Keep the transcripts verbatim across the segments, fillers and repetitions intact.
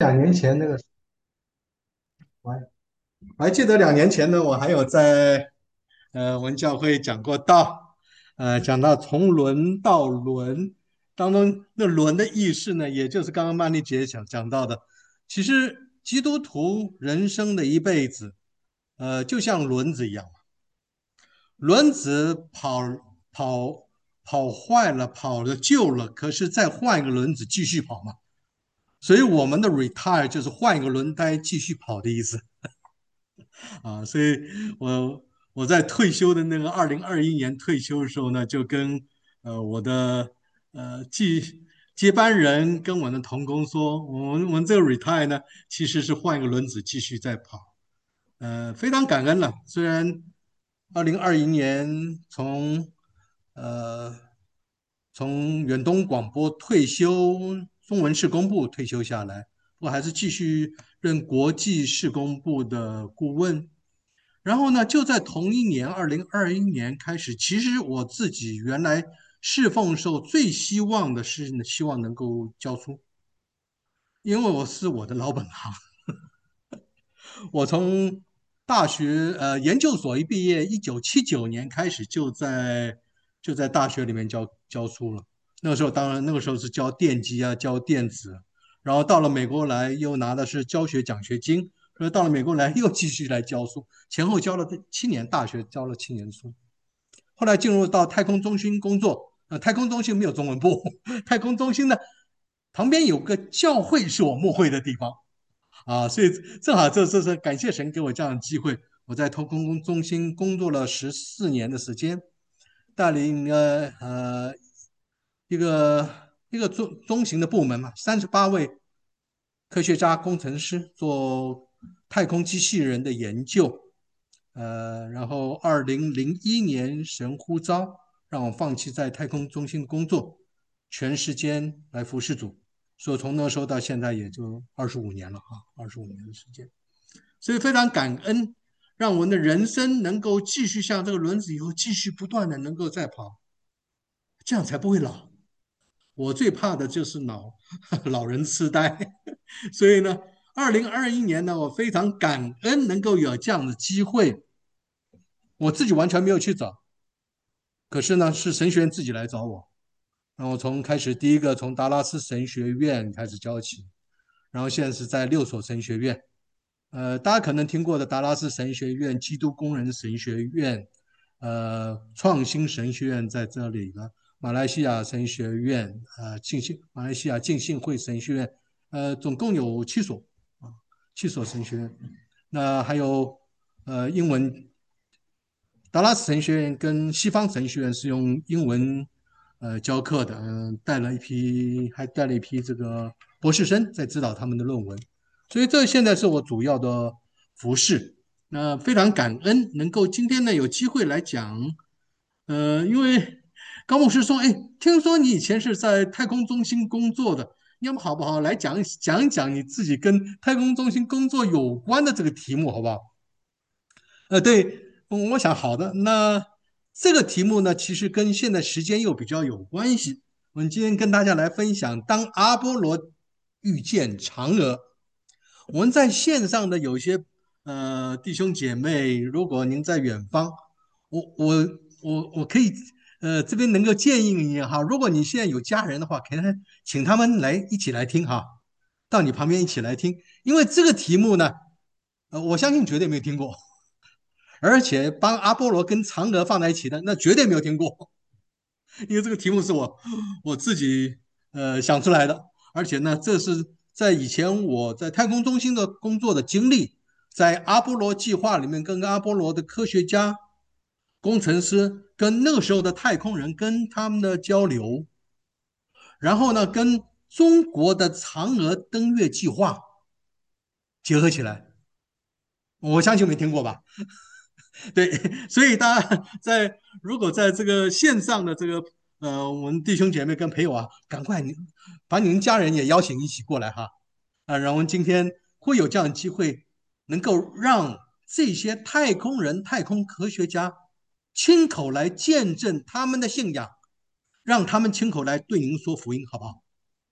两年前那个，我还我还记得两年前呢，我还有在呃文教会讲过道，呃，讲到从轮到轮当中，那轮的意思呢，也就是刚刚曼丽姐讲讲到的，其实基督徒人生的一辈子，呃，就像轮子一样，轮子跑跑跑坏了，跑了旧了，可是再换一个轮子继续跑嘛，所以我们的 retire 就是换一个轮胎继续跑的意思。啊，所以我我在退休的那个二零二一年退休的时候呢，就跟呃我的呃继接班人跟我的同工说，我们我们这个 retire 呢，其实是换一个轮子继续再跑，呃，非常感恩了。虽然二零二一年从呃从远东广播退休，中文社工部退休下来，我还是继续任国际社工部的顾问。然后呢，就在同一年，二零二一年开始，其实我自己原来侍奉时候最希望的是希望能够教书，因为我是我的老本行。我从大学呃研究所一毕业，一九七九年开始就在就在大学里面教教书了。那个时候当然那个时候是教电机啊，教电子，然后到了美国来又拿的是教学奖学金，然后到了美国来又继续来教书，前后教了七年，大学教了七年书。后来进入到太空中心工作，呃，太空中心没有中文部，太空中心呢旁边有个教会是我牧会的地方。啊，所以正好这这是感谢神给我这样的机会，我在投空中心工作了十四年的时间，带领了呃一个一个中中型的部门嘛，三十八位科学家工程师做太空机器人的研究，呃，然后二零零一年神呼召让我放弃在太空中心工作，全时间来服侍主。所以从那时候到现在也就二十五年了啊，二十五年的时间，所以非常感恩，让我们的人生能够继续像这个轮子以后继续不断的能够再跑，这样才不会老。我最怕的就是老老人痴呆，所以呢，二零二一年呢，我非常感恩能够有这样的机会，我自己完全没有去找，可是呢，是神学院自己来找我，然后从开始第一个从达拉斯神学院开始教起，然后现在是在六所神学院，呃，大家可能听过的达拉斯神学院、基督工人神学院、呃，创新神学院在这里了，马来西亚神学院、呃，浸信马来西亚浸信会神学院，呃，总共有七所啊，七所神学院。那还有呃，英文达拉斯神学院跟西方神学院是用英文呃教课的，嗯、呃带了一批，还带了一批这个博士生在指导他们的论文，所以这现在是我主要的服饰。那非常感恩能够今天呢有机会来讲，呃，因为高牧师说，哎，听说你以前是在太空中心工作的，你要不好不好来讲讲一讲你自己跟太空中心工作有关的这个题目，好不好？呃，对，嗯我想好的。那这个题目呢，其实跟现在时间又比较有关系。我们今天跟大家来分享，当阿波罗遇见嫦娥。我们在线上的有些呃弟兄姐妹，如果您在远方，我我我我可以呃这边能够建议你哈，如果你现在有家人的话，可能请他们来一起来听哈，到你旁边一起来听，因为这个题目呢，呃，我相信绝对没有听过。而且帮阿波罗跟嫦娥放在一起的，那绝对没有听过，因为这个题目是我我自己呃想出来的，而且呢，这是在以前我在太空中心的工作的经历，在阿波罗计划里面跟阿波罗的科学家、工程师跟那个时候的太空人跟他们的交流，然后呢，跟中国的嫦娥登月计划结合起来，我相信没听过吧？对，所以大家在如果在这个线上的这个呃，我们弟兄姐妹跟朋友啊，赶快你把您家人也邀请一起过来哈啊，然后今天会有这样的机会，能够让这些太空人、太空科学家亲口来见证他们的信仰，让他们亲口来对您说福音，好不好？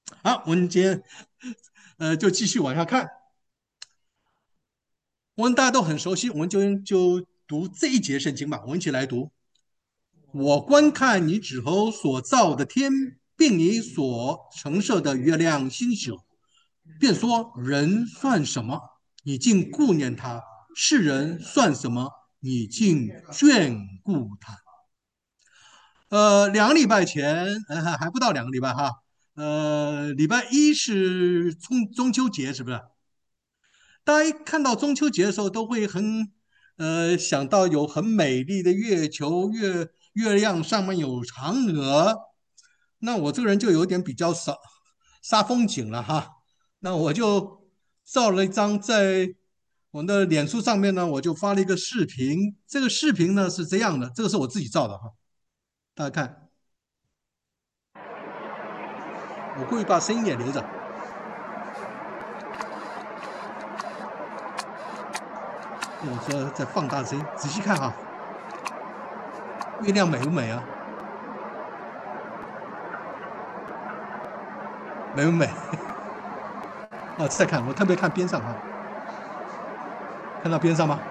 好，我们今天呃就继续往下看。我们大家都很熟悉，我们就就读这一节圣经吧。我们一起来读：我观看你指头所造的天，并你所陈设的月亮星宿，便说：人算什么？你竟顾念他；世人算什么？你竟眷顾他。呃，两个礼拜前，呃，还不到两个礼拜哈。呃，礼拜一是中中秋节，是不是？大家一看到中秋节的时候，都会很呃想到有很美丽的月球、月月亮上面有嫦娥。那我这个人就有点比较少杀风景了哈。那我就照了一张在我的脸书上面呢，我就发了一个视频。这个视频呢是这样的，这个是我自己照的哈，大家看，我故意把声音也留着，我说再放大声音，仔细看哈，月亮美不美啊？美不美？啊，再看，我特别看边上哈，看到边上吗？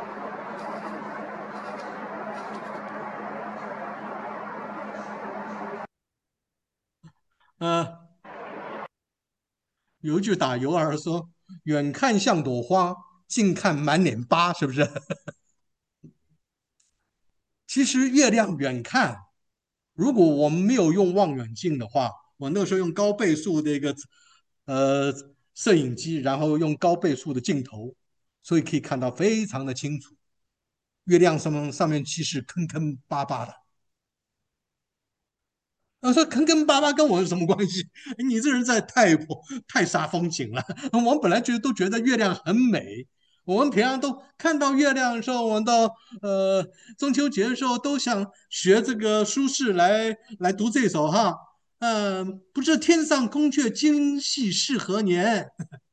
呃，有一句打油儿说：远看像朵花，近看满脸疤，是不是？其实月亮远看，如果我们没有用望远镜的话，我那个时候用高倍数的一个呃摄影机，然后用高倍数的镜头，所以可以看到非常的清楚。月亮上面上面其实坑坑巴巴的。他说坑坑巴巴跟我有什么关系？你这人在太破太煞风景了。我们本来觉得都觉得月亮很美，我们平常都看到月亮的时候，我们到呃中秋节的时候都想学这个苏轼来来读这首哈。嗯、呃不知天上宫阙，今夕是何年？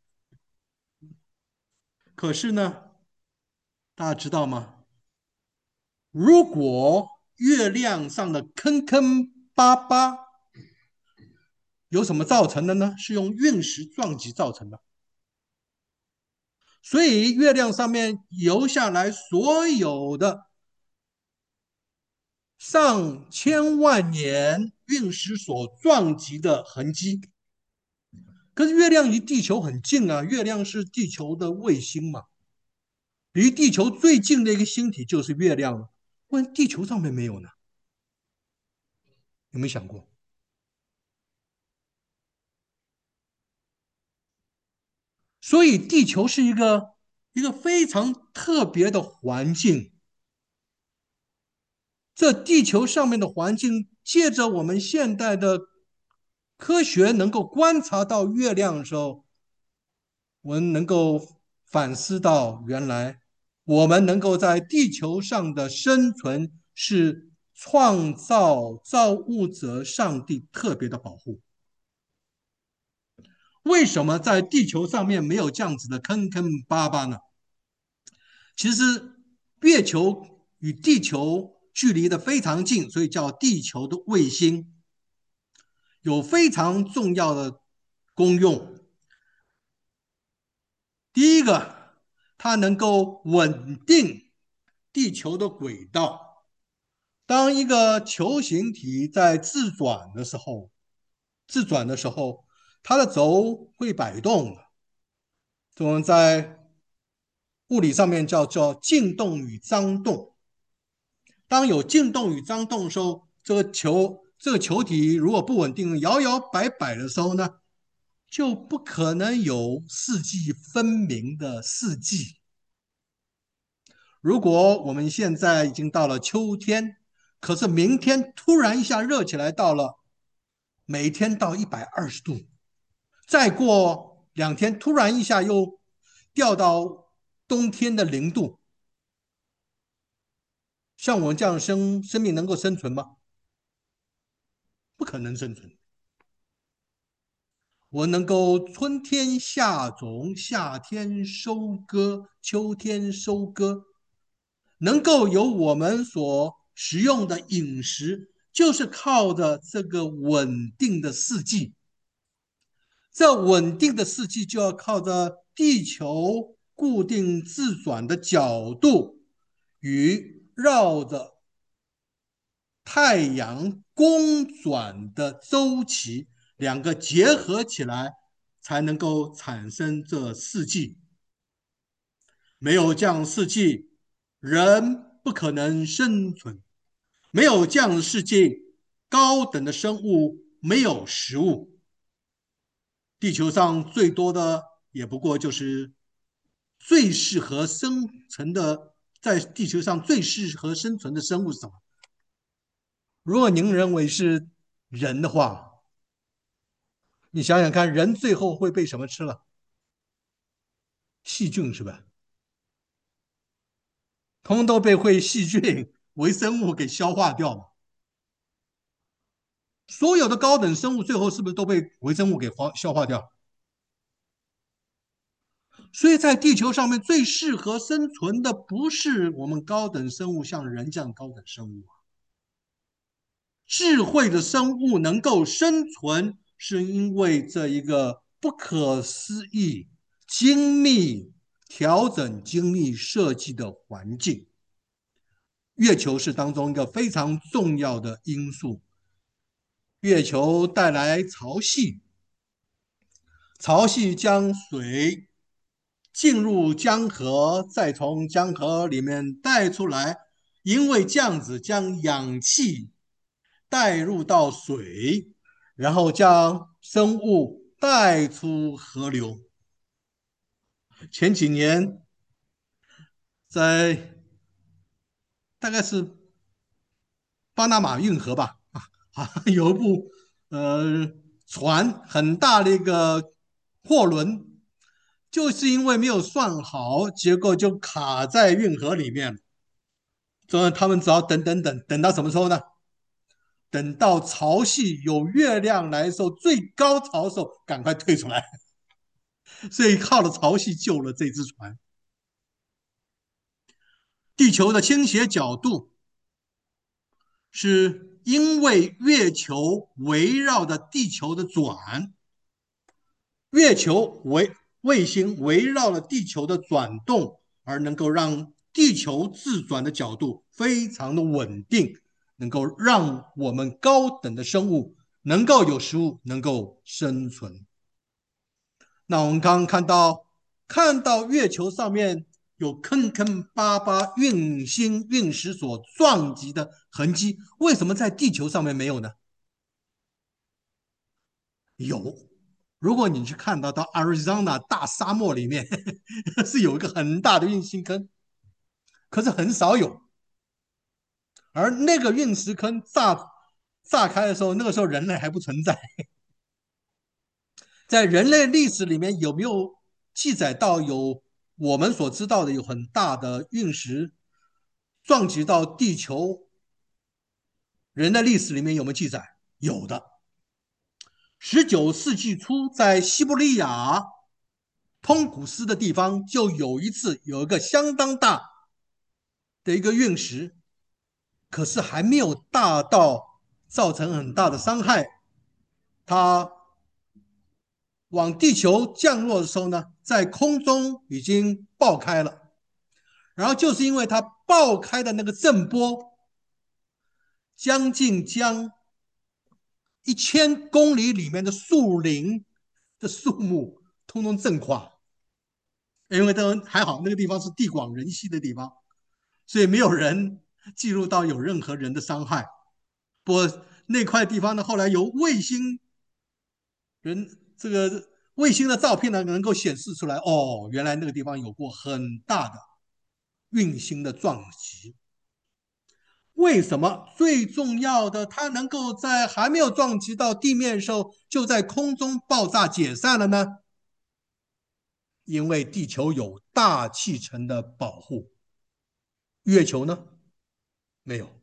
可是呢，大家知道吗？如果月亮上的坑坑巴巴由什么造成的呢？是用陨石撞击造成的。所以月亮上面游下来所有的上千万年陨石所撞击的痕迹。可是月亮离地球很近啊，月亮是地球的卫星嘛，离地球最近的一个星体就是月亮了。为什么地球上面没有呢？有没有想过？所以地球是一个一个非常特别的环境。这地球上面的环境，借着我们现代的科学能够观察到月亮的时候，我们能够反思到，原来我们能够在地球上的生存是创造造物者上帝特别的保护。为什么在地球上面没有这样子的坑坑巴巴呢？其实月球与地球距离的非常近，所以叫地球的卫星，有非常重要的功用。第一个，它能够稳定地球的轨道。当一个球形体在自转的时候，自转的时候，它的轴会摆动的。我们在物理上面叫做静动与张动。当有静动与张动的时候，这个球这个球体如果不稳定、摇摇摆摆的时候呢，就不可能有四季分明的四季。如果我们现在已经到了秋天，可是明天突然一下热起来，到了每天到一百二十度，再过两天突然一下又掉到冬天的零度，像我们这样生生命能够生存吗？不可能生存。我能够春天下种，夏天收割，秋天收割，能够有我们所食用的饮食，就是靠着这个稳定的四季。 这稳定的四季就要靠着地球固定自转的角度与绕着太阳公转的周期两个结合起来，才能够产生这四季。没有这样四季，人不可能生存；没有这样的世界，高等的生物没有食物。地球上最多的也不过就是最适合生存的，在地球上最适合生存的生物是什么？如果您认为是人的话，你想想看，人最后会被什么吃了？细菌是吧？通通都被会细菌、微生物给消化掉嘛。所有的高等生物最后是不是都被微生物给消化掉？所以在地球上面最适合生存的不是我们高等生物，像人这样高等生物啊。智慧的生物能够生存，是因为这一个不可思议、精密调整、精密设计的环境。月球是当中一个非常重要的因素。月球带来潮汐，潮汐将水进入江河，再从江河里面带出来，因为这样子将氧气带入到水，然后将生物带出河流。前几年在大概是巴拿马运河吧，啊，有一部呃船很大的一个货轮，就是因为没有算好，结果就卡在运河里面。所以他们只要等等等等到什么时候呢？等到潮汐有月亮来的时候，最高潮的时候，赶快退出来。所以靠了潮汐救了这只船。地球的倾斜角度是因为月球围绕着地球的转，月球围卫星围绕了地球的转动，而能够让地球自转的角度非常的稳定，能够让我们高等的生物能够有食物，能够生存。那我们刚刚看到，看到月球上面有坑坑巴巴陨星陨石所撞击的痕迹，为什么在地球上面没有呢？有，如果你去看到到 Arizona 大沙漠里面是有一个很大的陨星坑，可是很少有。而那个陨石坑炸炸开的时候，那个时候人类还不存在。在人类历史里面有没有记载到有我们所知道的有很大的陨石撞击到地球？人类历史里面有没有记载？有的。十九世纪初，在西伯利亚通古斯的地方，就有一次有一个相当大的一个陨石，可是还没有大到造成很大的伤害。它往地球降落的时候呢，在空中已经爆开了。然后就是因为它爆开的那个震波，将近将一千公里里面的树林的树木通通震垮。因为都还好，那个地方是地广人稀的地方，所以没有人记录到有任何人的伤害。不过那块地方呢，后来由卫星人这个卫星的照片呢，能够显示出来，哦，原来那个地方有过很大的运星的撞击。为什么最重要的，它能够在还没有撞击到地面的时候，就在空中爆炸解散了呢？因为地球有大气层的保护，月球呢没有。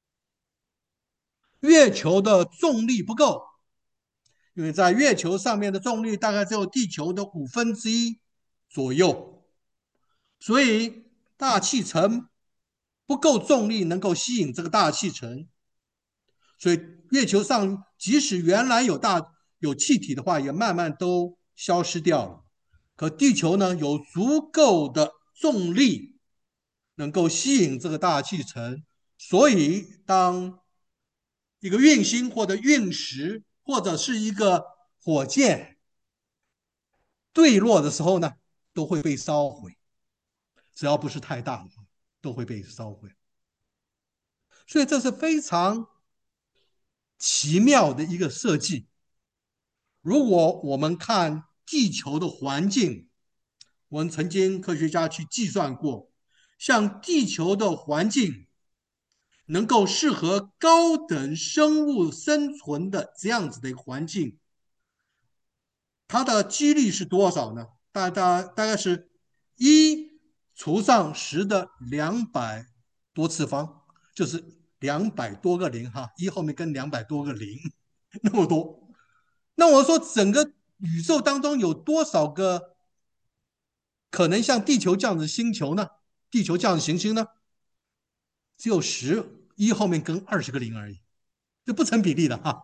月球的重力不够，因为在月球上面的重力大概只有地球的五分之一左右，所以大气层不够重力能够吸引这个大气层，所以月球上即使原来有大有气体的话，也慢慢都消失掉了。可地球呢，有足够的重力能够吸引这个大气层，所以当一个运星或者陨石或者是一个火箭坠落的时候呢，都会被烧毁，只要不是太大的话，都会被烧毁。所以这是非常奇妙的一个设计。如果我们看地球的环境，我们曾经科学家去计算过，像地球的环境能够适合高等生物生存的这样子的一个环境，它的几率是多少呢？大大大概是一除上十的两百多次方，就是两百多个零哈，一后面跟两百多个零，那么多。那我说整个宇宙当中有多少个可能像地球这样的星球呢？地球这样的行星呢？只有十，一后面跟二十个零而已，这不成比例的哈。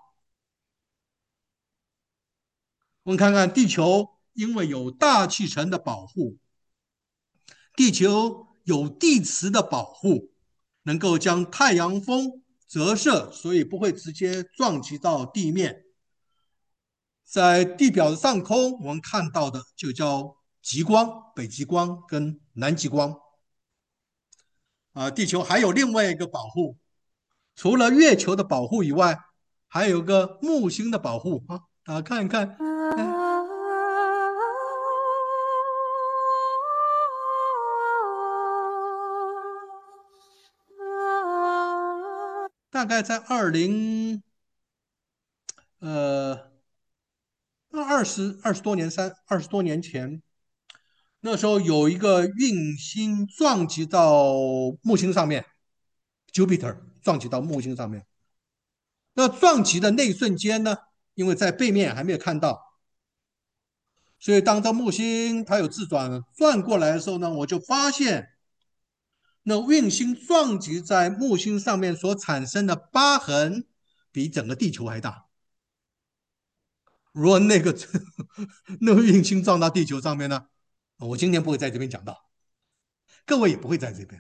我们看看地球，因为有大气层的保护，地球有地磁的保护，能够将太阳风折射，所以不会直接撞击到地面。在地表的上空，我们看到的就叫极光，北极光跟南极光。啊，地球还有另外一个保护，除了月球的保护以外，还有个木星的保护啊。大家看一看，哎，大概在二零呃那二十二十多年三二十多年前，那时候有一个运星撞击到木星上面，Jupiter 撞击到木星上面。那撞击的那一瞬间呢，因为在背面还没有看到，所以当这木星它有自转转过来的时候呢，我就发现那运星撞击在木星上面所产生的疤痕比整个地球还大。如果那个那个运星撞到地球上面呢，我今天不会在这边讲到，各位也不会在这边。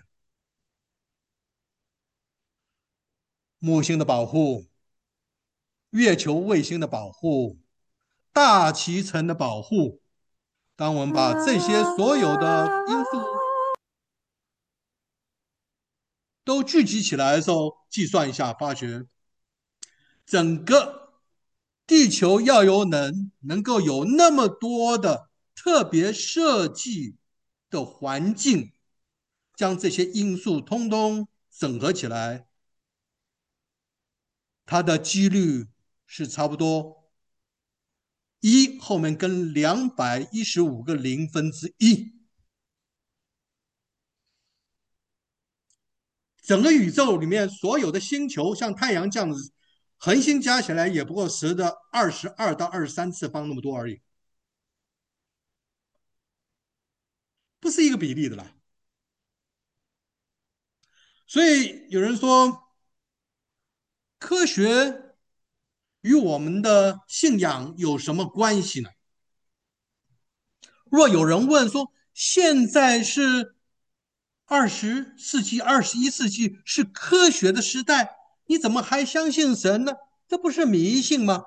木星的保护、月球卫星的保护、大气层的保护，当我们把这些所有的因素都聚集起来的时候，计算一下，发觉整个地球要有能能够有那么多的特别设计的环境，将这些因素通通整合起来，它的几率是差不多一后面跟两百一十五个零分之一。整个宇宙里面所有的星球，像太阳这样子，恒星加起来也不过十的二十二到二十三次方那么多而已，不是一个比例的啦。所以有人说，科学与我们的信仰有什么关系呢？若有人问说，现在是二十世纪、二十一世纪，是科学的时代，你怎么还相信神呢？这不是迷信吗？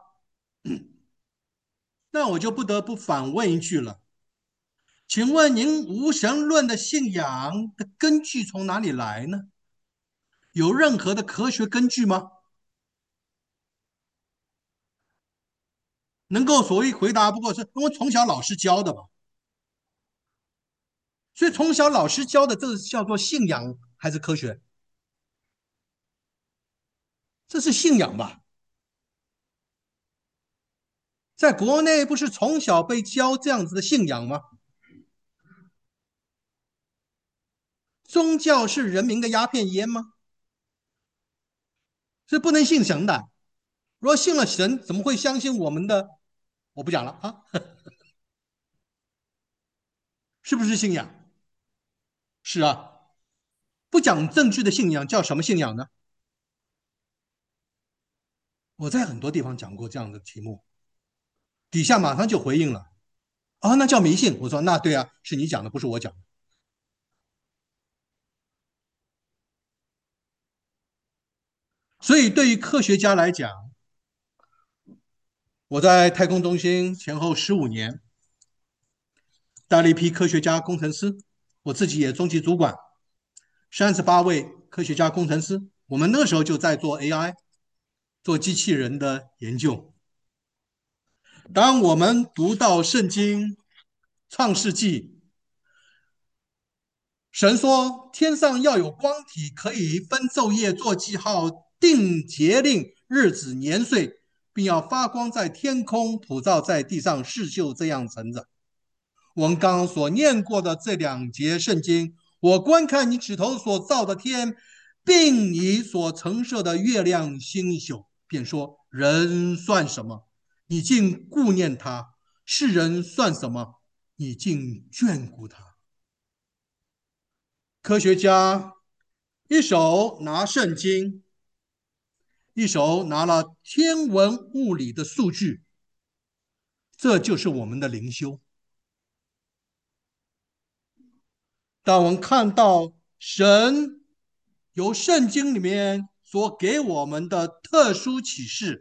那我就不得不反问一句了，请问您无神论的信仰的根据从哪里来呢？有任何的科学根据吗？能够所谓回答，不过是因为从小老师教的吧。所以从小老师教的，这个叫做信仰还是科学？这是信仰吧？在国内不是从小被教这样子的信仰吗？宗教是人民的鸦片烟吗？是不能信神的。如果信了神，怎么会相信我们的？我不讲了啊，是不是信仰？是啊，不讲证据的信仰叫什么信仰呢？我在很多地方讲过这样的题目。 底下马上就回应了。啊，那叫迷信。我说那对啊，是你讲的，不是我讲的。所以对于科学家来讲，我在太空中心前后十五年，带了一批科学家、工程师，我自己也中级主管，三十八位科学家、工程师。我们那时候就在做 A I，做机器人的研究。当我们读到圣经创世纪，神说天上要有光体，可以分昼夜，做记号，定节令、日子、年岁，并要发光在天空，普照在地上，事就这样成着。我们刚刚所念过的这两节圣经，我观看你指头所造的天，并你所陈设的月亮星宿，便说：人算什么？你竟顾念他；世人算什么？你竟眷顾他。科学家一手拿圣经，一手拿了天文物理的数据，这就是我们的灵修。当我们看到神由圣经里面所给我们的特殊启示，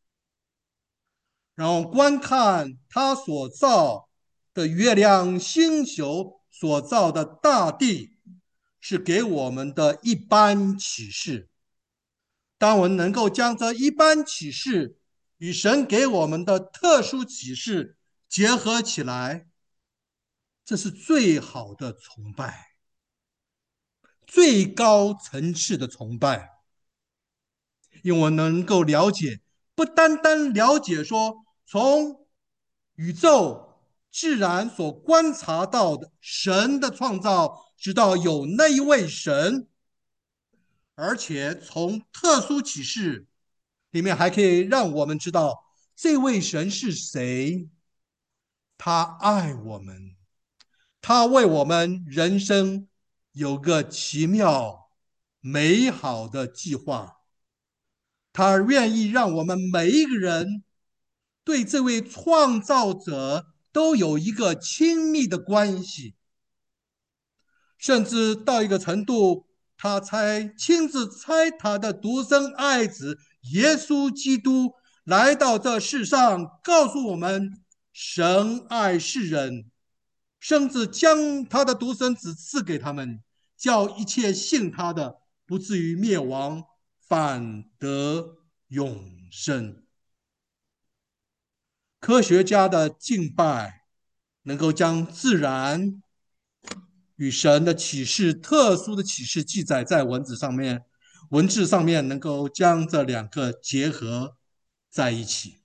然后观看他所造的月亮星宿，所造的大地，是给我们的一般启示。当我们能够将这一般启示与神给我们的特殊启示结合起来，这是最好的崇拜，最高层次的崇拜。因为我能够了解，不单单了解说从宇宙自然所观察到的神的创造，知道有那一位神，而且从特殊启示里面还可以让我们知道这位神是谁，他爱我们，他为我们人生有个奇妙美好的计划，他愿意让我们每一个人对这位创造者都有一个亲密的关系，甚至到一个程度，他才亲自差他的独生爱子耶稣基督来到这世上，告诉我们神爱世人，甚至将他的独生子赐给他们，叫一切信他的不至于灭亡，反得永生。科学家的敬拜能够将自然与神的启示、特殊的启示记载在文字上面，文字上面能够将这两个结合在一起。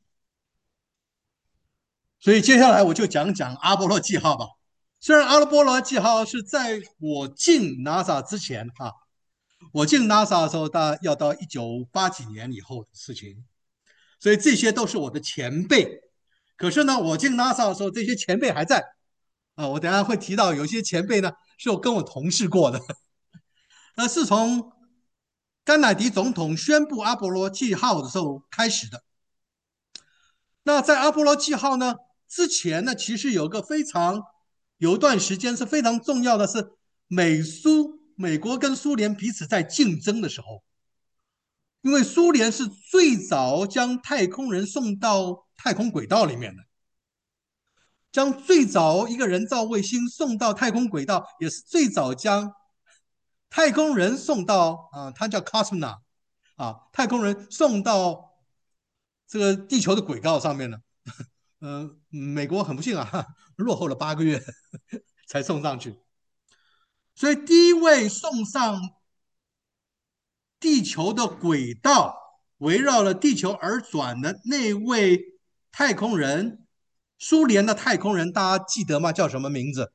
所以接下来我就讲讲阿波罗记号吧。虽然阿波罗记号是在我进 NASA 之前啊，我进 NASA 的时候，大要到一九八几年以后的事情，所以这些都是我的前辈。可是呢，我进 NASA 的时候，这些前辈还在啊。我等下会提到有些前辈呢是我跟我同事过的，那是从甘乃迪总统宣布阿波罗记号的时候开始的。那在阿波罗记号呢之前呢，其实有个非常有一段时间是非常重要的，是美苏美国跟苏联彼此在竞争的时候，因为苏联是最早将太空人送到太空轨道里面的，将最早一个人造卫星送到太空轨道，也是最早将太空人送到啊、呃，它叫 Cosmonaut 啊，太空人送到这个地球的轨道上面了。呃，美国很不幸啊，落后了八个月才送上去。所以第一位送上地球的轨道，围绕了地球而转的那位太空人，苏联的太空人，大家记得吗？叫什么名字？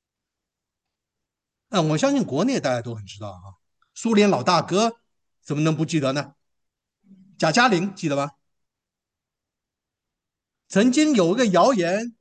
嗯，我相信国内大家都很知道啊。苏联老大哥怎么能不记得呢？贾加林记得吗？曾经有一个谣言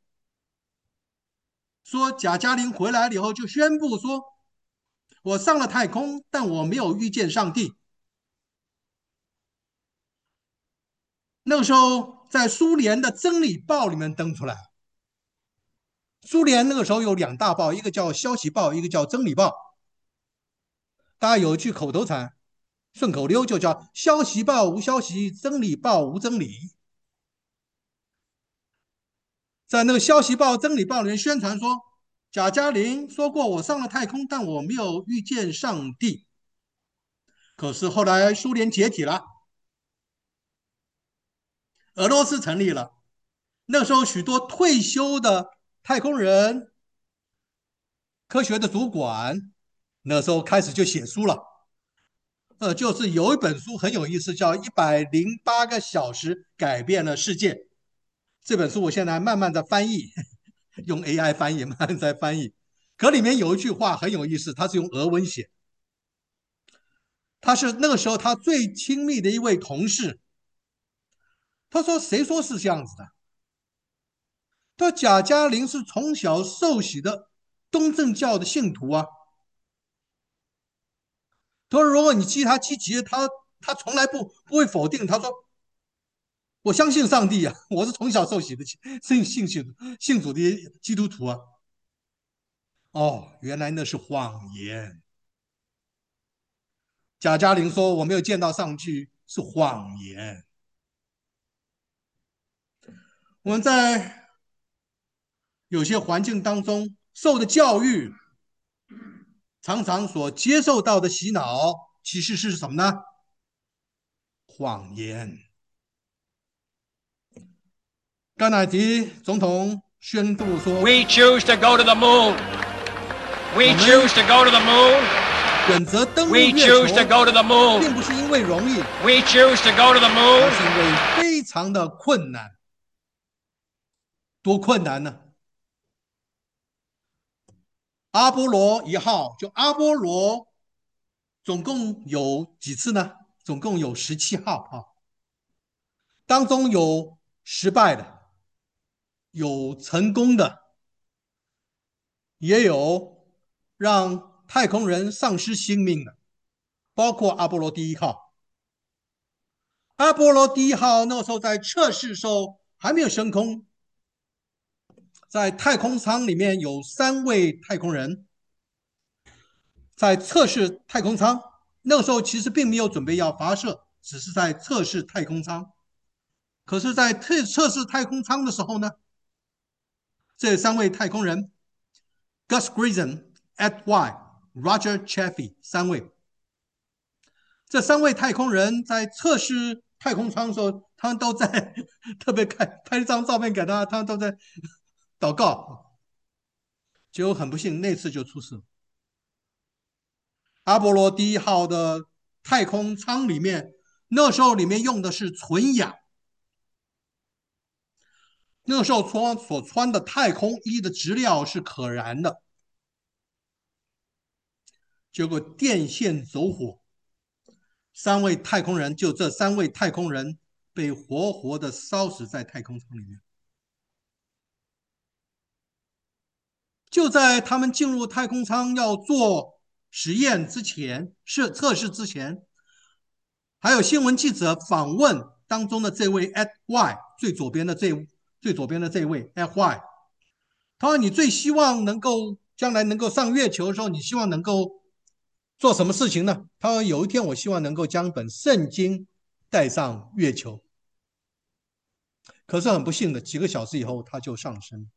说，贾加林回来了以后就宣布说：“我上了太空，但我没有遇见上帝。”那个时候， 在苏联的《真理报》里面登出来。苏联那个时候有两大报，一个叫《消息报》，一个叫《真理报》。大家有一句口头禅，顺口溜就叫“消息报无消息，真理报无真理”。在那个《消息报》《真理报》里面宣传说，贾加林说过我上了太空，但我没有遇见上帝。可是后来苏联解体了，俄罗斯成立了，那时候许多退休的太空人、科学的主管，那时候开始就写书了。呃，就是有一本书很有意思，叫《一百零八个小时改变了世界》。这本书我现在慢慢在翻译，用 A I 翻译，慢慢在翻译。可里面有一句话很有意思，他是用俄文写，他是那个时候他最亲密的一位同事。他说：“谁说是这样子的？他说贾加林是从小受洗的东正教的信徒啊。他说，如果你激他积极，他他从来不不会否定。他说，我相信上帝啊，我是从小受洗的信信信信主的基督徒啊。哦，原来那是谎言。贾加林说我没有见到上帝是谎言。我们在有些环境当中受的教育，常常所接受到的洗脑，其实是什么呢？谎言。甘乃迪总统宣布说 We choose to go to the moon. We choose to go to the moon. 选择登陆 We 月 choose to 球， go to the moon. 并不是因为容易， We choose to go to the 而 moon. 是因为非常的困难。多困难呢？阿波罗一号，就阿波罗，总共有几次呢？总共有十七号啊，当中有失败的，有成功的，也有让太空人丧失性命的，包括阿波罗第一号。阿波罗第一号那时候在测试时候还没有升空，在太空舱里面有三位太空人在测试太空舱。那个时候其实并没有准备要发射，只是在测试太空舱。可是，在测测试太空舱的时候呢，这三位太空人 Gus Grissom、Ed White、Roger Chaffee 三位，这三位太空人在测试太空舱的时候，他们都在特别拍拍一张照片给他，他们都在祷告。结果很不幸，那次就出事了。阿波罗第一号的太空舱里面，那时候里面用的是纯氧，那时候穿所穿的太空衣的质料是可燃的，结果电线走火，三位太空人就这三位太空人被活活的烧死在太空舱里面。就在他们进入太空舱要做实验之前，是测试之前，还有新闻记者访问当中的这位 Ed Y， 最左边的这最左边的这位 Ed Y， 他说：“你最希望能够将来能够上月球的时候，你希望能够做什么事情呢？”他说：“有一天，我希望能够将一本圣经带上月球。”可是很不幸的，几个小时以后他就上升。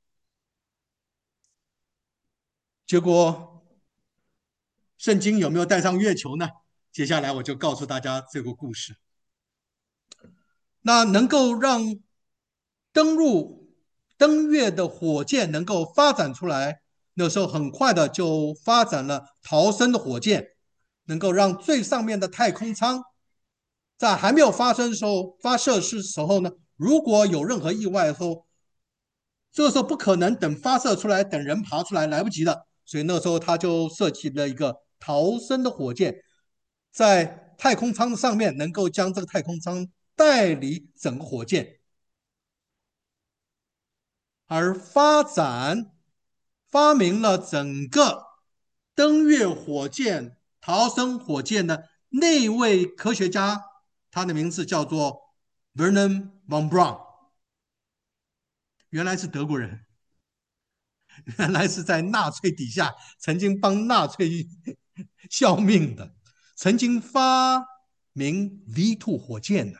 结果，圣经有没有带上月球呢？接下来我就告诉大家这个故事。那能够让登陆登月的火箭能够发展出来，那时候很快的就发展了逃生的火箭，能够让最上面的太空舱在还没有发生的时候发射是时候呢，如果有任何意外的时候，这个时候不可能等发射出来，等人爬出来来不及的，所以那时候他就设计了一个逃生的火箭，在太空舱上面能够将这个太空舱带离整个火箭，而发展发明了整个登月火箭、逃生火箭的那位科学家，他的名字叫做 Wernher von Braun。 原来是德国人，原来是在纳粹底下曾经帮纳粹效命的，曾经发明 V 二 火箭的。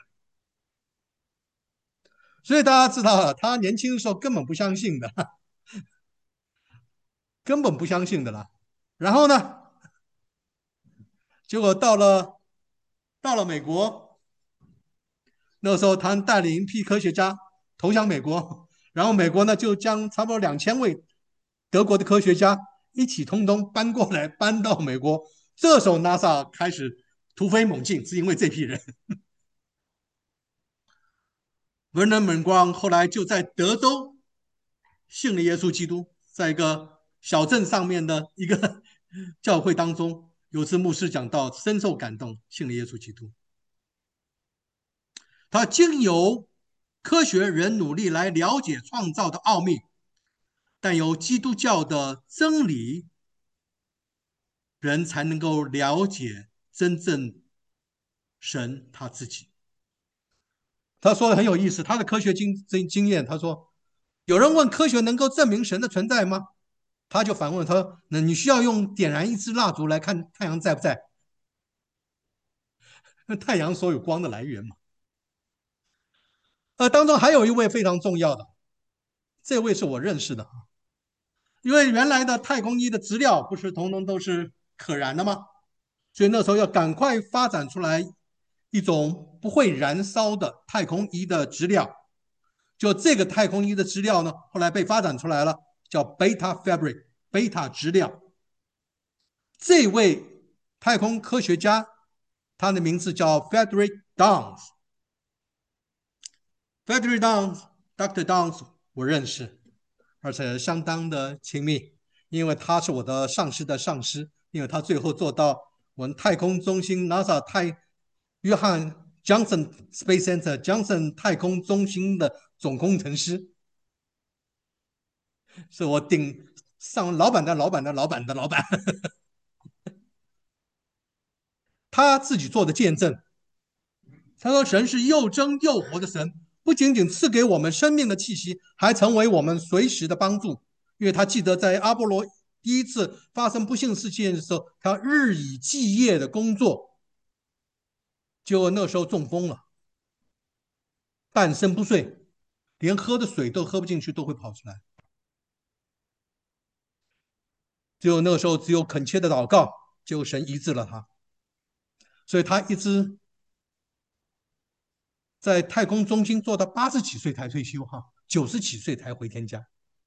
所以大家知道，他年轻的时候根本不相信的，根本不相信的啦。然后呢，结果到了到了美国，那时候他带领一批科学家投降美国，然后美国呢就将差不多两千位德国的科学家一起通通搬过来，搬到美国。这时候 NASA 开始突飞猛进，是因为这批人。文人猛光后来就在德州信了耶稣基督，在一个小镇上面的一个教会当中，有次牧师讲到，深受感动，信了耶稣基督。他经由科学人努力来了解创造的奥秘，但由基督教的真理，人才能够了解真正神他自己。他说的很有意思，他的科学经经验，他说，有人问科学能够证明神的存在吗？他就反问他：那你需要用点燃一支蜡烛来看太阳在不在？太阳所有光的来源嘛。呃，当中还有一位非常重要的，这位是我认识的，因为原来的太空衣的质料不是统统都是可燃的吗？所以那时候要赶快发展出来一种不会燃烧的太空衣的质料。就这个太空衣的质料呢，后来被发展出来了，叫 Beta Fabric， 贝塔质料。这位太空科学家，他的名字叫 Frederick Downs。Frederick Downs，Doctor Downs，我认识，而且相当的亲密，因为他是我的上司的上司，因为他最后做到我们太空中心 NASA 太约翰 Johnson Space Center Johnson 太空中心的总工程师，是我顶上老板的老板的老板的老板。他自己做的见证，他说神是又真又活的神，不仅仅赐给我们生命的气息，还成为我们随时的帮助。因为他记得在阿波罗第一次发生不幸事件的时候，他日以继夜的工作，结果那时候中风了，半身不遂，连喝的水都喝不进去，都会跑出来。只有那个时候只有恳切的祷告，结果神医治了他。所以他一直在太空中心做到八十几岁才退休，哈，九十几岁才回天家。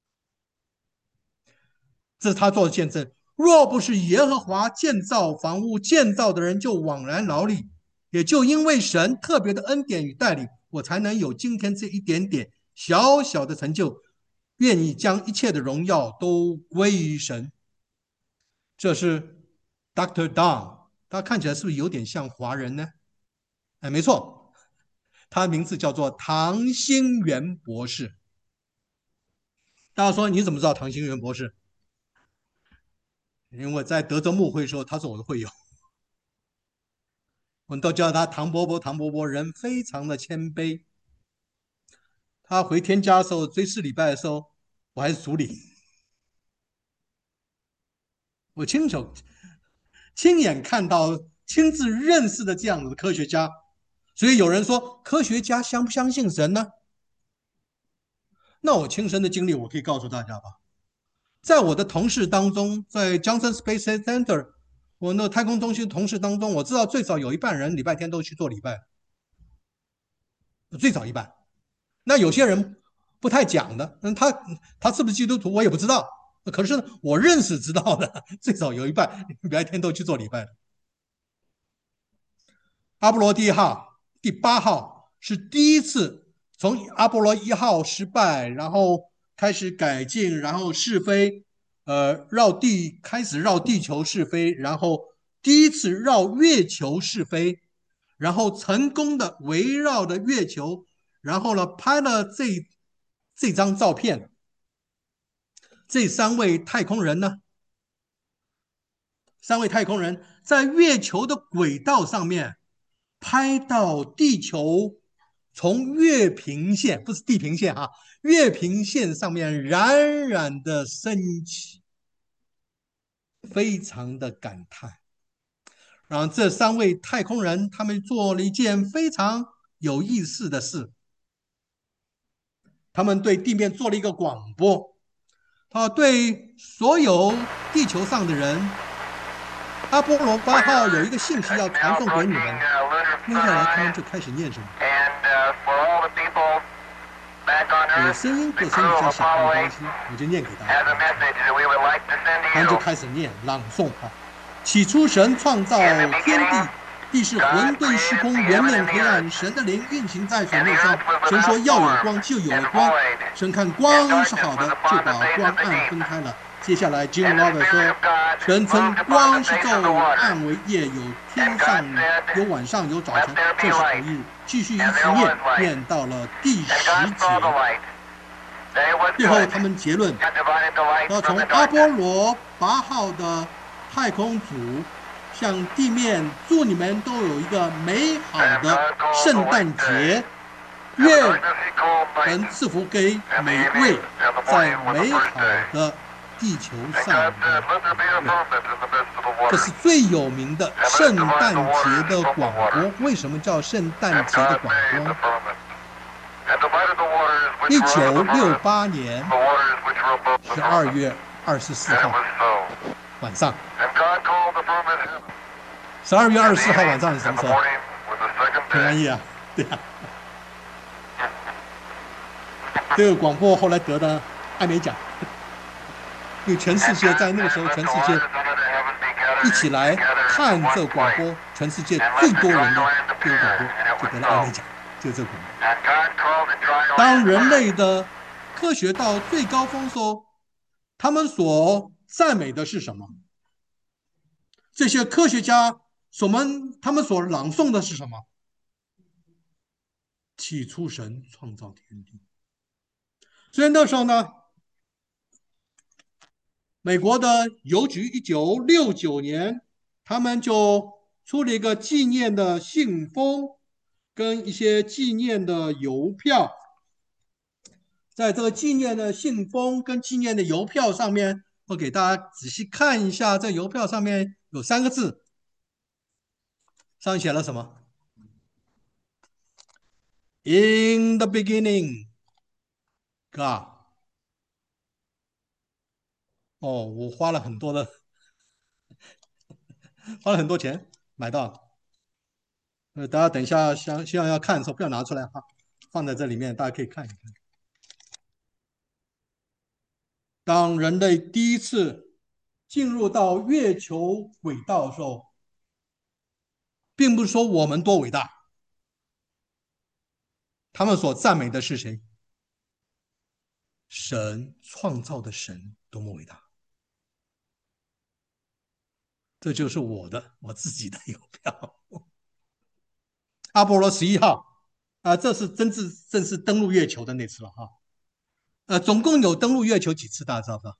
这是他做的见证。若不是耶和华建造房屋，建造的人就枉然劳力。也就因为神特别的恩典与带领，我才能有今天这一点点小小的成就，愿意将一切的荣耀都归于神。这是 Doctor Don， 他看起来是不是有点像华人呢？哎，没错，他的名字叫做唐新元博士。大家说你怎么知道唐新元博士？因为在德州牧会的时候，他是我的会友，我们都叫他唐伯伯。唐伯伯人非常的谦卑。他回天家的时候，追思礼拜的时候，我还是主礼，我亲手亲眼看到、亲自认识的这样子的科学家。所以有人说，科学家相不相信神呢？那我亲身的经历，我可以告诉大家吧。在我的同事当中，在 Johnson Space Center， 我那太空中心同事当中，我知道最少有一半人礼拜天都去做礼拜，最少一半。那有些人不太讲的，嗯，他他是不是基督徒我也不知道，可是我认识知道的，最少有一半礼拜天都去做礼拜的。阿波罗第一号、第八号是第一次从阿波罗一号失败，然后开始改进，然后试飞，呃，绕地开始绕地球试飞，然后第一次绕月球试飞，然后成功的围绕着月球，然后呢拍了这这张照片。这三位太空人呢，三位太空人在月球的轨道上面拍到地球从月平线，不是地平线啊， 月平线上面冉冉的升起，非常的感叹。然后这三位太空人他们做了一件非常有意思的事，他们对地面做了一个广播，啊，对所有地球上的人，阿波罗八号有一个信息要传送给你们。接下来他们就开始念什么？有声音，有声音在响，没有关系，我就念给大家。他们就开始念朗诵啊。起初神创造天地，地是混沌虚空，圆面黑暗，神的灵运行在水面上。神说要有光，就有了光。神看光是好的，就把光暗分开了。接下来 Jim Lovell 说，神称光是昼，暗为夜，有天上有晚上有早晨，这是头一日。继续一直念，念到了第十节。最后他们结论要从阿波罗八号的太空组向地面祝你们都有一个美好的圣诞节，愿神赐福给每位在美好的地球上的人。这是最有名的圣诞节的广播。为什么叫圣诞节的广播？一九六八年十二月二十四号晚上，十二月二十四号晚上是什么时候？平安夜啊，对啊。这个广播后来得了艾美奖，因为全世界在那个时候，全世界一起来看这个广播，全世界最多人的这个广播就得了艾美奖，就是这个广播。当人类的科学到最高峰时候，他们所赞美的是什么？这些科学家所们他们所朗诵的是什么？起初神创造天地。所以那时候呢，美国的邮局一九六九年，他们就出了一个纪念的信封，跟一些纪念的邮票。在这个纪念的信封跟纪念的邮票上面，我给大家仔细看一下，这邮票上面有三个字，上面写了什么 ？In the beginning, God。哦，我花了很多的，花了很多钱买到了。呃，大家等一下想希望要看的时候不要拿出来哈，放在这里面，大家可以看一看。当人类第一次进入到月球轨道的时候，并不是说我们多伟大，他们所赞美的是谁？神创造的神多么伟大！这就是我的我自己的邮票。阿波罗十一号啊、呃，这是真正正式登陆月球的那次了哈。呃，总共有登陆月球几次？大家知道不知道？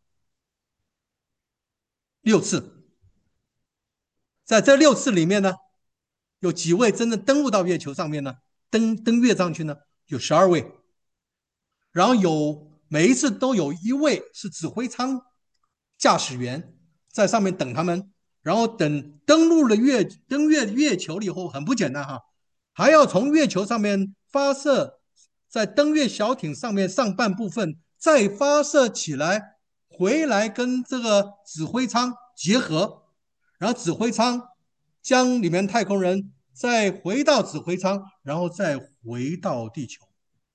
六次。在这六次里面呢，有几位真正登陆到月球上面呢？登登月上去呢？有十二位。然后有每一次都有一位是指挥舱驾驶员在上面等他们，然后等登陆了月登月月球了以后，很不简单哈，还要从月球上面发射，在登月小艇上面上半部分再发射起来，回来跟这个指挥舱结合，然后指挥舱将里面太空人再回到指挥舱，然后再回到地球。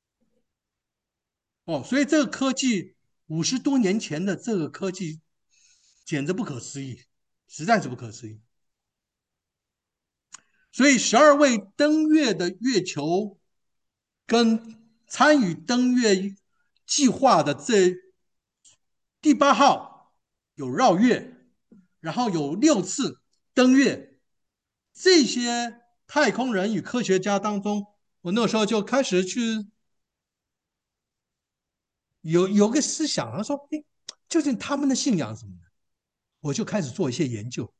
哦，所以这个科技五十多年前的这个科技简直不可思议，实在是不可思议。所以十二位登月的月球跟参与登月计划的这第八号有绕月，然后有六次登月，这些太空人与科学家当中，我那时候就开始去有有个思想，他说：“哎，究竟他们的信仰是什么呢？”我就开始做一些研究，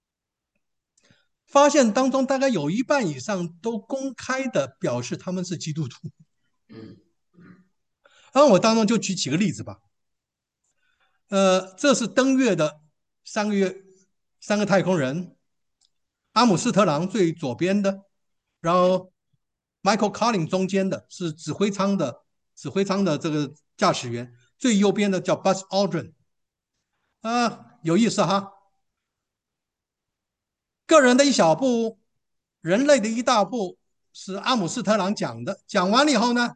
发现当中大概有一半以上都公开的表示他们是基督徒， 那我当中就举几个例子吧。呃，这是登月的三个月三个太空人，阿姆斯特朗最左边的，然后 Michael Collins 中间的是指挥舱的指挥舱的这个驾驶员，最右边的叫 Buzz Aldrin。啊，有意思哈。个人的一小步，人类的一大步，是阿姆斯特朗讲的。讲完了以后呢，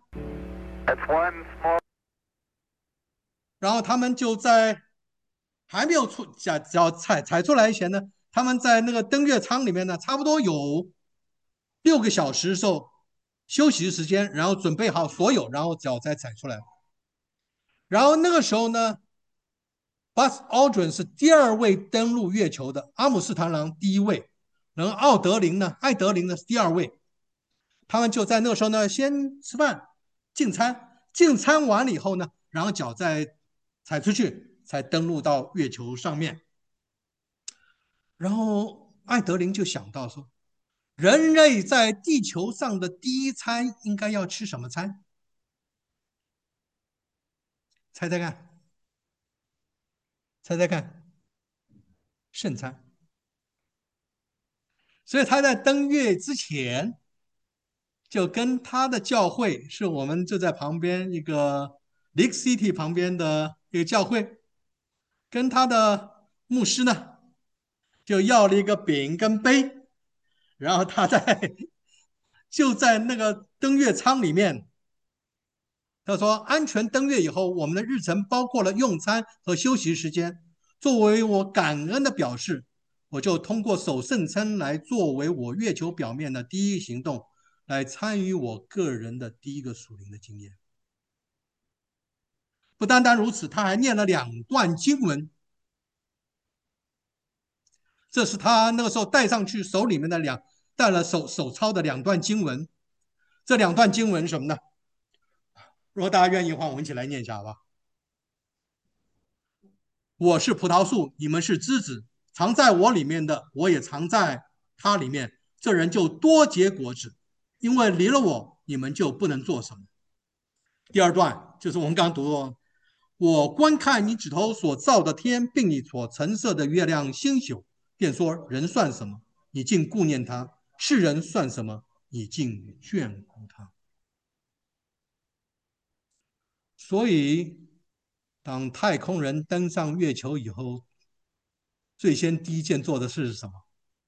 然后他们就在还没有出脚脚踩踩出来前呢，他们在那个登月舱里面呢，差不多有六个小时时候休息时间，然后准备好所有，然后脚才踩出来。然后那个时候呢，Buzz Aldrin 是第二位登陆月球的，阿姆斯特朗第一位，然后奥德林呢，艾德林呢是第二位。他们就在那个时候呢，先吃饭进餐，进餐完了以后呢，然后脚再踩出去，才登陆到月球上面。然后艾德林就想到说，人类在地球上的第一餐应该要吃什么餐？猜猜看，猜猜看，圣餐。所以他在登月之前，就跟他的教会，是我们就在旁边一个 Lake City 旁边的一个教会，跟他的牧师呢，就要了一个饼跟杯，然后他在就在那个登月舱里面，他说安全登月以后，我们的日程包括了用餐和休息时间。作为我感恩的表示，我就通过守圣餐来作为我月球表面的第一个行动，来参与我个人的第一个属灵的经验。不单单如此，他还念了两段经文，这是他那个时候带上去手里面的两带了手手抄的两段经文。这两段经文什么呢？如果大家愿意的话，我们一起来念一下好吧。我是葡萄树，你们是枝子，藏在我里面的，我也藏在他里面，这人就多结果子，因为离了我，你们就不能做什么。第二段就是我们刚刚读的，我观看你指头所造的天，并你所陈设的月亮星宿，便说：人算什么？你竟顾念他；世人算什么？你竟眷顾他。所以，当太空人登上月球以后，最先第一件做的事是什么？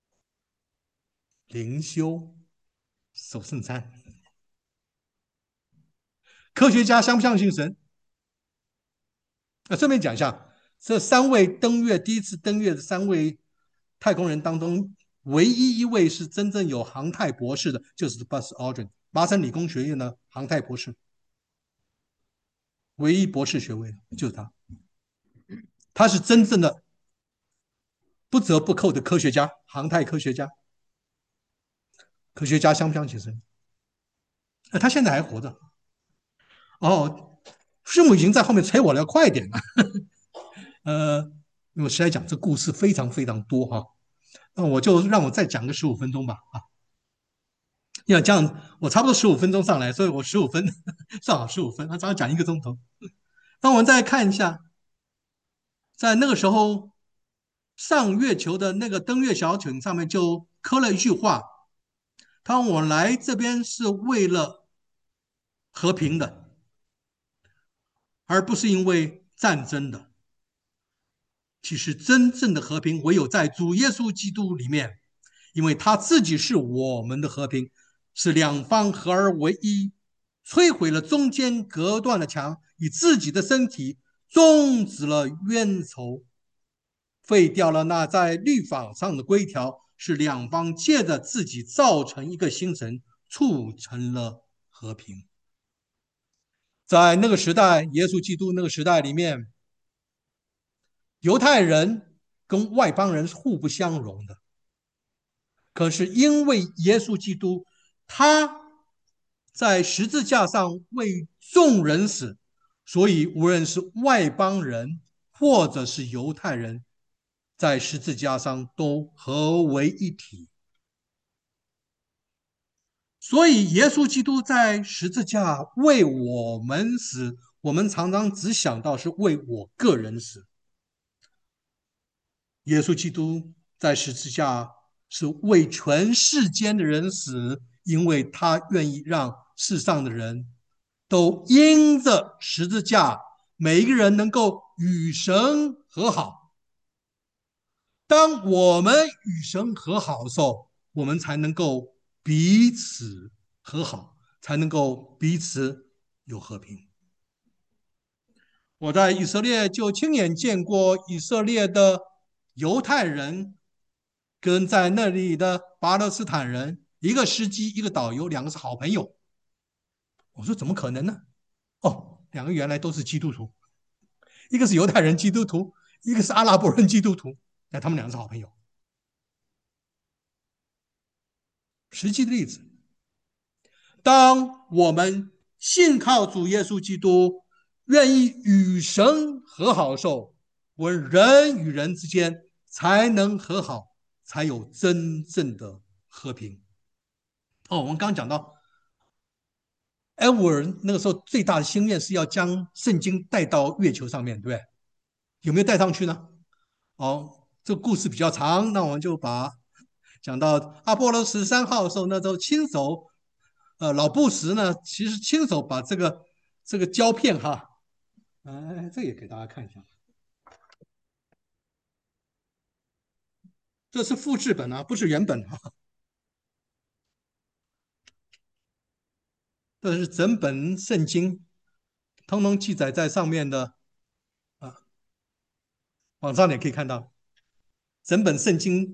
灵修、守圣餐。科学家相不相信神？那顺便讲一下，这三位登月第一次登月的三位太空人当中，唯一一位是真正有航太博士的，就是 Buzz Aldrin，麻省理工学院的航太博士，唯一博士学位就是他。他是真正的不折不扣的科学家，航太科学家。科学家相不相信神？那他现在还活着。哦，师母已经在后面催我了，要快点了。呃，因为实在讲，这故事非常非常多哈，那我就让我再讲个十五分钟吧啊。要这样，我差不多十五分钟上来，所以我十五分上好十五分，那正好讲一个钟头。那我们再看一下，在那个时候上月球的那个登月小艇上面就刻了一句话：他说我来这边是为了和平的，而不是因为战争的。其实真正的和平唯有在主耶稣基督里面，因为他自己是我们的和平，是两方合而为一，摧毁了中间隔断的墙，以自己的身体终止了冤仇，废掉了那在律法上的规条，使两方借着自己造成一个新神，促成了和平。在那个时代，耶稣基督那个时代里面，犹太人跟外邦人是互不相容的。可是因为耶稣基督他在十字架上为众人死，所以无论是外邦人或者是犹太人，在十字架上都合为一体。所以耶稣基督在十字架为我们死， 我们常常只想到是为我个人死。耶稣基督在十字架是为全世间的人死，因为他愿意让世上的人都因着十字架，每一个人能够与神和好。当我们与神和好的时候，我们才能够彼此和好，才能够彼此有和平。我在以色列就亲眼见过以色列的犹太人跟在那里的巴勒斯坦人，一个司机，一个导游，两个是好朋友。我说怎么可能呢？哦，两个原来都是基督徒，一个是犹太人基督徒，一个是阿拉伯人基督徒，那他们两个是好朋友。实际的例子，当我们信靠主耶稣基督，愿意与神和好的时候，我们人与人之间才能和好，才有真正的和平。哦，我们刚刚讲到埃沃尔那个时候最大的心愿是要将圣经带到月球上面，对不对？有没有带上去呢？哦，这个故事比较长，那我们就把讲到阿波罗十三号的时候，那时候亲手，呃，老布什呢，其实亲手把这个这个胶片哈，哎，这也给大家看一下，这是复制本啊，不是原本哈，这是整本圣经，通通记载在上面的啊，网上也可以看到，整本圣经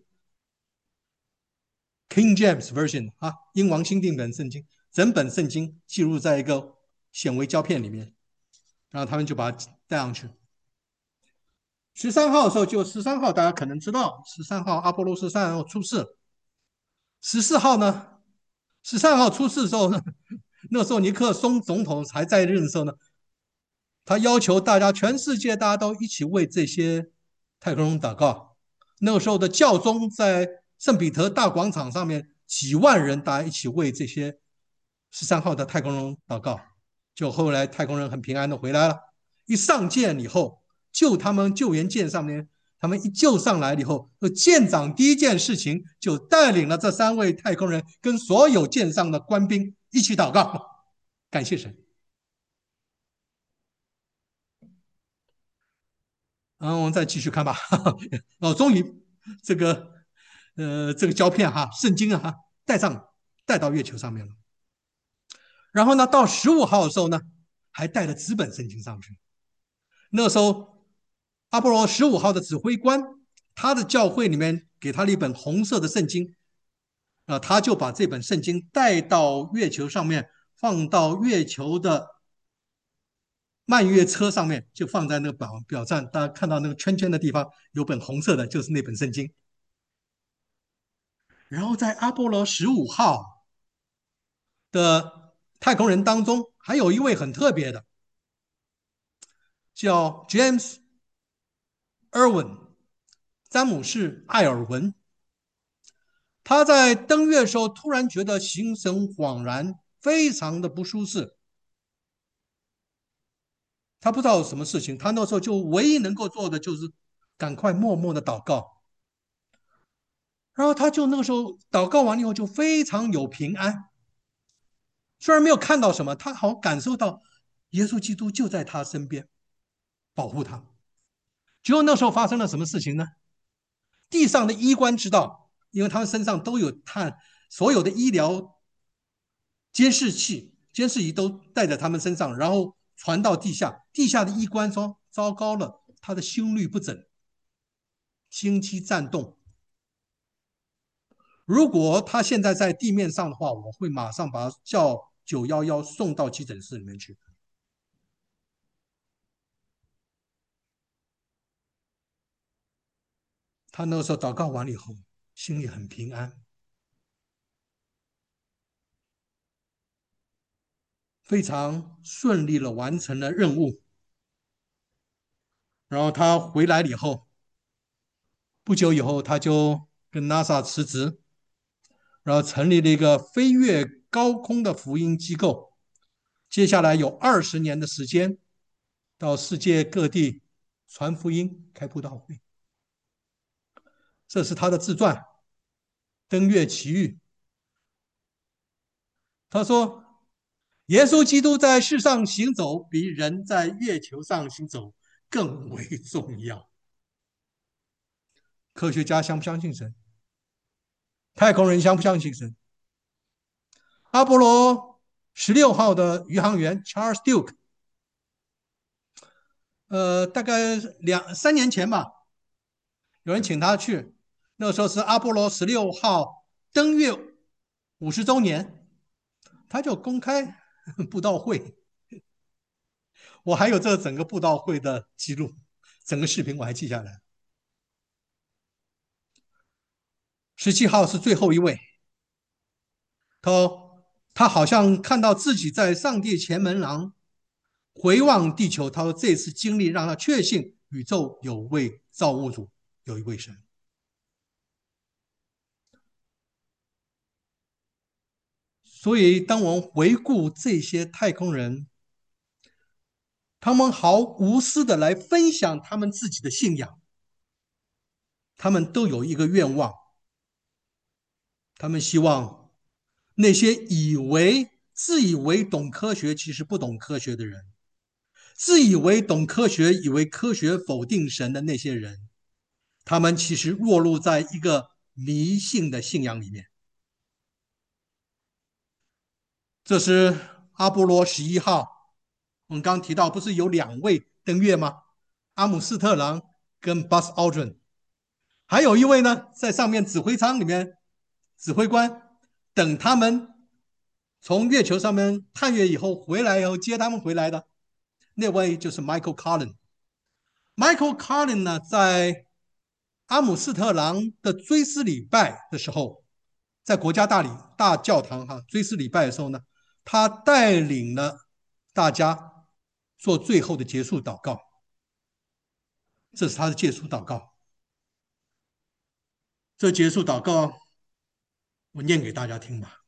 King James Version 啊，英王新定本圣经，整本圣经记录在一个显微胶片里面，然后他们就把它带上去。十三号的时候，就十三号大家可能知道，十三号阿波罗十三号出事。十四号呢，十三号出事的时候呢，那时候尼克松总统还在任的时候呢，他要求大家全世界大家都一起为这些太空人祷告。那个时候的教宗在圣彼得大广场上面，几万人大家一起为这些十三号的太空人祷告。就后来太空人很平安的回来了，一上舰以后，救他们救援舰上面，他们一救上来以后，舰长第一件事情就带领了这三位太空人跟所有舰上的官兵一起祷告，感谢神。嗯，我们再继续看吧。哦，终于这个呃这个胶片哈，圣经啊哈带上带到月球上面了。然后呢，到十五号的时候呢，还带了纸本圣经上去。那个时候，阿波罗十五号的指挥官，他的教会里面给他了一本红色的圣经，啊、呃，他就把这本圣经带到月球上面，放到月球的漫月车上面，就放在那个表表站，大家看到那个圈圈的地方有本红色的，就是那本圣经。然后在阿波罗十五号的太空人当中，还有一位很特别的，叫 James Irwin 詹姆士·艾尔文。他在登月的时候突然觉得心神恍然，非常的不舒适。他不知道有什么事情，他那时候就唯一能够做的就是赶快默默的祷告。然后他就那个时候祷告完以后就非常有平安，虽然没有看到什么，他好像感受到耶稣基督就在他身边保护他。结果那时候发生了什么事情呢？地上的医官知道，因为他们身上都有探所有的医疗监视器、监视仪都带在他们身上，然后传到地下。地下的医官说：糟糕了，他的心律不整，心肌颤动。如果他现在在地面上的话，我会马上把他叫九一一送到急诊室里面去。他那个时候祷告完了以后，心里很平安，非常顺利的完成了任务。然后他回来了以后，不久以后他就跟 NASA 辞职，然后成立了一个飞越高空的福音机构。接下来有二十年的时间， 到世界各地传福音、开布道会。这是他的自传《登月奇遇》。他说，耶稣基督在世上行走，比人在月球上行走更为重要。科学家相不相信神？太空人相不相信神？阿波罗十六号的宇航员 Charles Duke， 呃，大概两三年前吧，有人请他去，那个时候是阿波罗十六号登月五十周年，他就公开布道会。我还有这整个布道会的记录，整个视频我还记下来。十七号是最后一位，他他好像看到自己在上帝前门廊回望地球，他说这次经历让他确信宇宙有位造物主，有一位神。所以，当我们回顾这些太空人，他们毫无私的来分享他们自己的信仰，他们都有一个愿望，他们希望那些以为自以为懂科学，其实不懂科学的人，自以为懂科学，以为科学否定神的那些人，他们其实落入在一个迷信的信仰里面。这是阿波罗十一号，我们刚提到不是有两位登月吗？阿姆斯特朗跟 Buzz Aldrin， 还有一位呢，在上面指挥舱里面，指挥官等他们从月球上面探月以后回来以后接他们回来的那位就是 Michael Collins。 Michael Collins 呢，在阿姆斯特朗的追思礼拜的时候，在国家大礼大教堂哈追思礼拜的时候呢，他带领了大家做最后的结束祷告。这是他的结束祷告。这结束祷告我念给大家听吧。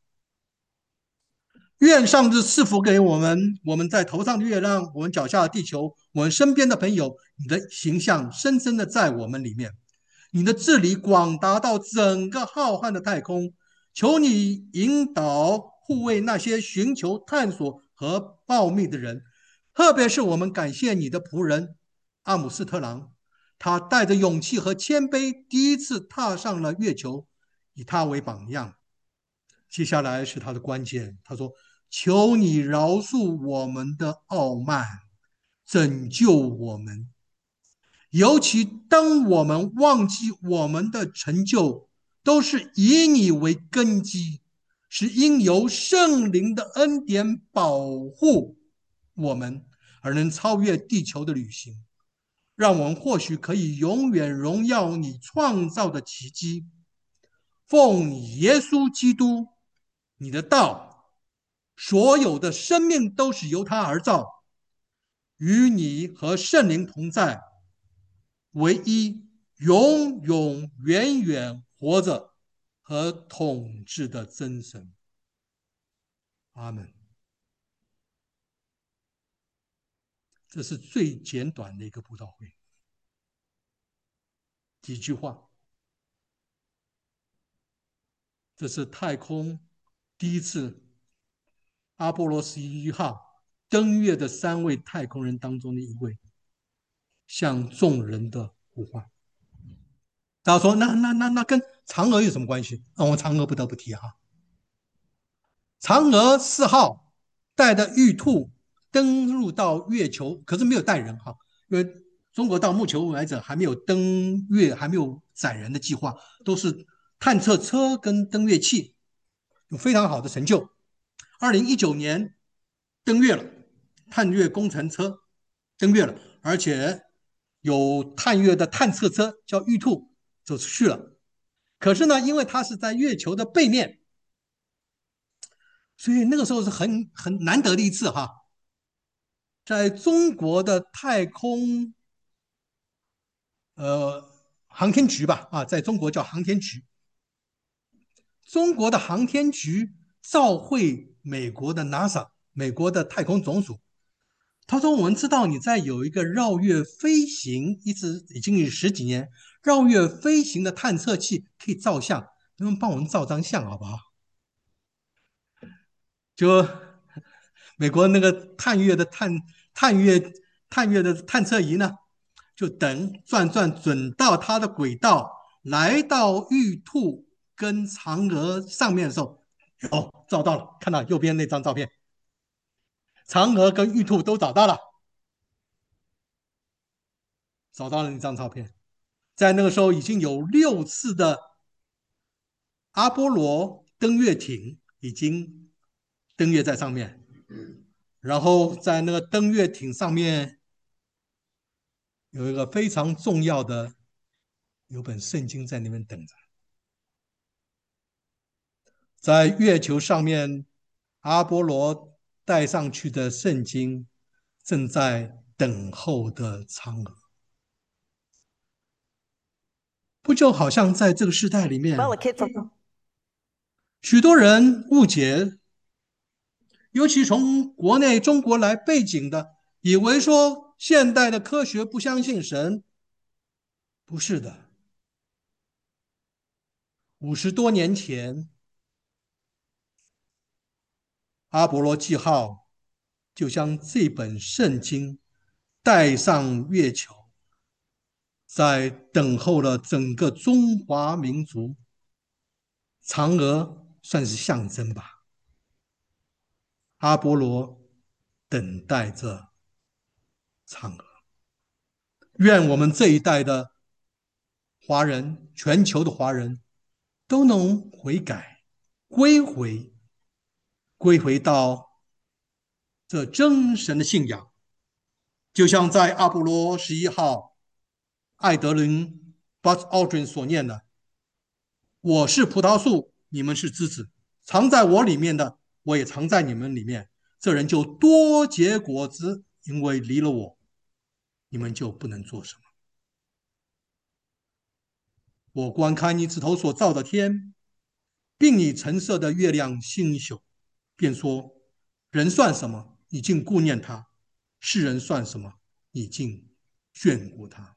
愿上帝赐福给我们，我们在头上的月亮，我们脚下的地球，我们身边的朋友，你的形象深深的在我们里面，你的治理广达到整个浩瀚的太空。求你引导护卫那些寻求探索和保密的人，特别是我们感谢你的仆人阿姆斯特朗，他带着勇气和谦卑第一次踏上了月球，以他为榜样。接下来是他的关键，他说，求你饶恕我们的傲慢，拯救我们，尤其当我们忘记我们的成就都是以你为根基，是因由圣灵的恩典保护我们而能超越地球的旅行，让我们或许可以永远荣耀你创造的奇迹。奉耶稣基督你的道，所有的生命都是由他而造，与你和圣灵同在，唯一永永远远活着和统治的真神。阿门。这是最简短的一个布道会，几句话。这是太空第一次阿波罗十一号登月的三位太空人当中的一位，向众人的呼唤。大家说，那那那那跟嫦娥有什么关系？那我嫦娥不得不提哈。嫦娥四号带着玉兔登陆到月球，可是没有带人哈，因为中国到目前为止还没有登月，还没有载人的计划，都是探测车跟登月器，有非常好的成就。二零一九年登月了，探月工程车登月了，而且有探月的探测车叫玉兔走出去了。可是呢，因为它是在月球的背面，所以那个时候是很很难得的一次哈。在中国的太空呃航天局吧，啊，在中国叫航天局，中国的航天局召会美国的 NASA， 美国的太空总署， 他说：“我们知道你在有一个绕月飞行，一直已经有十几年，绕月飞行的探测器可以照相，能不能帮我们照张相好不好？”就美国那个探月的探探月探月的探测仪呢，就等转转准到它的轨道，来到玉兔跟嫦娥上面的时候，哦，照到了，看到右边那张照片，嫦娥跟玉兔都找到了，找到了那张照片。在那个时候已经有六次的阿波罗登月艇已经登月在上面，然后在那个登月艇上面有一个非常重要的，有本圣经在那边等着。在月球上面，阿波罗带上去的圣经正在等候的嫦娥。不就好像在这个时代里面，许多人误解，尤其从国内中国来背景的，以为说现代的科学不相信神，不是的。五十多年前，阿波罗记号就将这本圣经带上月球，在等候了整个中华民族。嫦娥算是象征吧，阿波罗等待着嫦娥。愿我们这一代的华人，全球的华人都能悔改，归回，归回到这真神的信仰。就像在阿波罗十一号艾德林 Buzz Aldrin 所念的：“我是葡萄树，你们是枝子，藏在我里面的，我也藏在你们里面。这人就多结果子，因为离了我，你们就不能做什么。我观看你指头所造的天，并你陈设的月亮星宿，便说：人算什么？你竟顾念他；世人算什么？你竟眷顾他。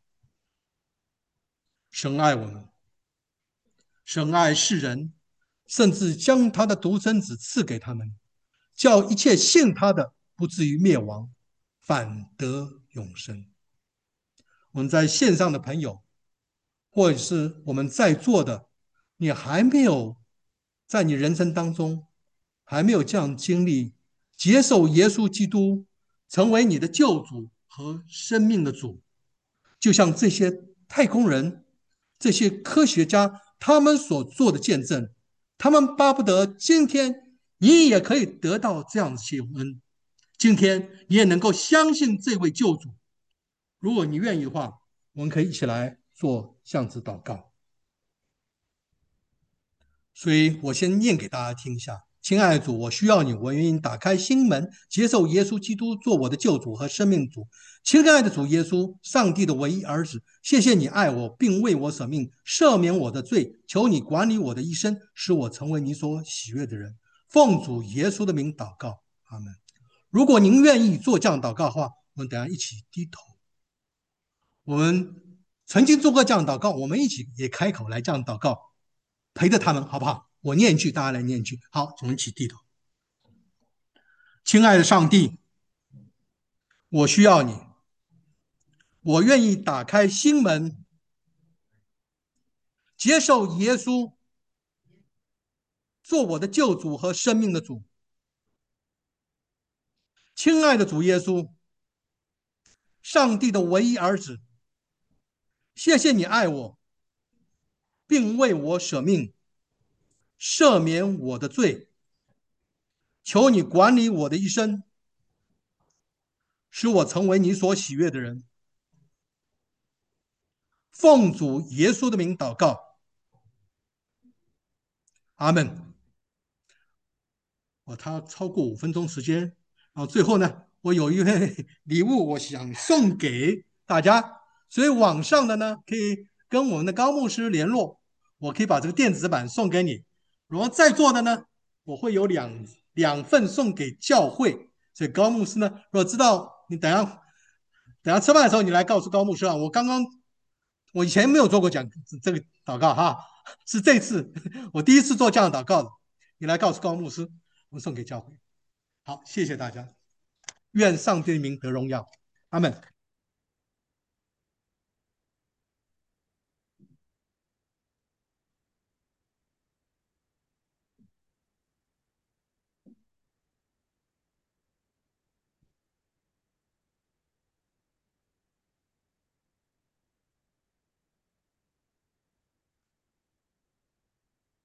神爱我们，神爱世人，甚至将他的独生子赐给他们，叫一切信他的不至于灭亡，反得永生。”我们在线上的朋友，或者是我们在座的，你还没有在你人生当中还没有这样经历，接受耶稣基督成为你的救主和生命的主，就像这些太空人、这些科学家他们所做的见证，他们巴不得今天你也可以得到这样的救恩，今天你也能够相信这位救主。如果你愿意的话，我们可以一起来做向子祷告。所以我先念给大家听一下。亲爱的主，我需要你，我愿意打开心门，接受耶稣基督做我的救主和生命主。亲爱的主耶稣，上帝的唯一儿子，谢谢你爱我，并为我舍命，赦免我的罪。求你管理我的一生，使我成为你所喜悦的人。奉主耶稣的名祷告，阿们。如果您愿意做这样祷告的话，我们等一下一起低头。我们曾经做过这样祷告，我们一起也开口来这样祷告，陪着他们好不好？我念一句，大家来念一句。好，我们一起低头。亲爱的上帝，我需要你，我愿意打开心门，接受耶稣做我的救主和生命的主。亲爱的主耶稣，上帝的唯一儿子，谢谢你爱我，并为我舍命，赦免我的罪。求你管理我的一生，使我成为你所喜悦的人。奉主耶稣的名祷告，阿们。哦，他超过五分钟时间，然后最后呢，我有一份礼物，我想送给大家，所以网上的呢可以跟我们的高牧师联络，我可以把这个电子版送给你。然后在座的呢，我会有两两份送给教会，所以高牧师呢，如果知道你等下等下吃饭的时候，你来告诉高牧师啊，我刚刚我以前没有做过讲这个祷告哈，是这次我第一次做这样的祷告的，你来告诉高牧师，我送给教会。好，谢谢大家，愿上帝的名得荣耀，阿门。